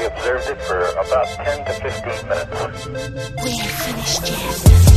observed it for about 10 to 15 minutes. We ain't finished yet.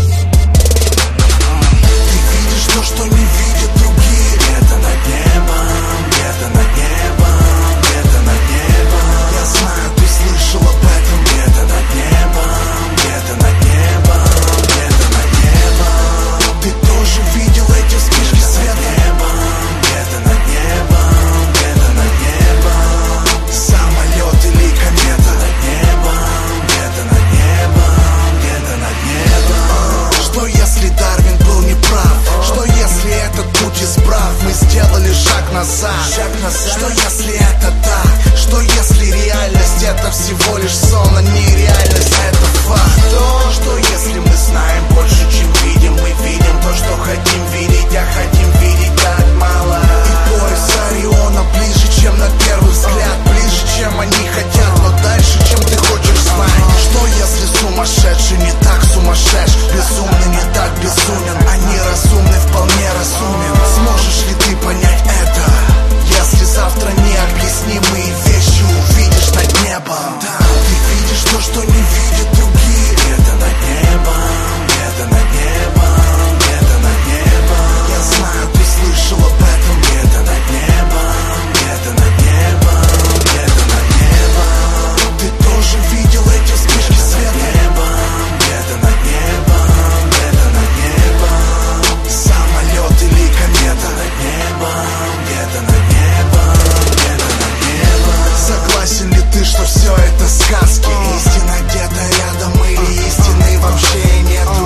Ты видишь то, что не видят другие. Где-то над небом, где-то над небом, где-то над небом. Я знаю, ты слышал об этом. Где-то над небом, где-то над небом, где-то над небом. Ты тоже видел эти вспышки света. Где-то над небом, где-то над небом. Самолет или комета. Над небом, где-то над небом, где-то над небом. Что если Дарвин был неправ? Что если этот путь исправ? Мы сделали шаг назад. Что если это так? Что если реальность это всего лишь сон, а не реальность, это факт? Что если мы знаем больше, чем видим? Мы видим то, что хотим видеть, а хотим видеть так мало. И пояс Ориона ближе, чем на первый взгляд. Ближе, чем они хотят, но дальше, чем ты хочешь знать. Что если сумасшедший не так сумасшедш? Безумный не так безумен, а неразумный вполне разумен. Сможешь ли ты понять это, если завтра необъяснимые вещи увидишь над небом? Да, ты видишь то, что не видят другие. Где-то над небом, где-то над небом, где-то над небом. Я знаю, ты слышал об этом. Где-то над небом, где-то над небом, где-то над небом. Ты тоже видел эти вспышки света. Где-то над небом, где-то над небом. Самолет или комета. Над небом, где-то над небом, где-то над небом. Согласен ли ты, что все это сказки? Истина где-то рядом или истины вообще нету?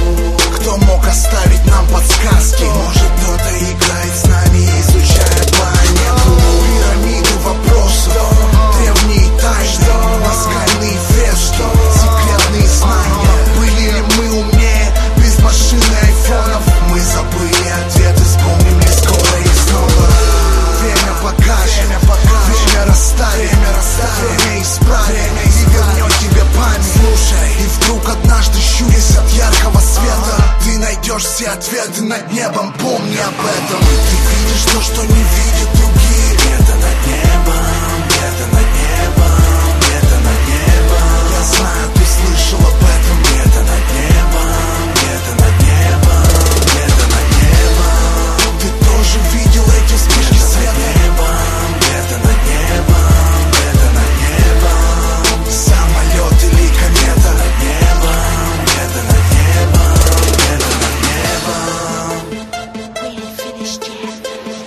Кто мог оставить нам подсказки? Может, кто-то играет с нами, изучая планету. Пирамиды вопросов, древние тайны, наскальный вес, секретные знания. Были ли мы умнее без машины айфонов? Мы забыли ответы, вспомним ли скоро и снова. Время покажет, время расставит, время исправит и вернет тебе память. Слушай, и вдруг однажды, щурясь от яркого света, ты найдешь все ответы над небом, помни об этом. Ты видишь то, что не видишь.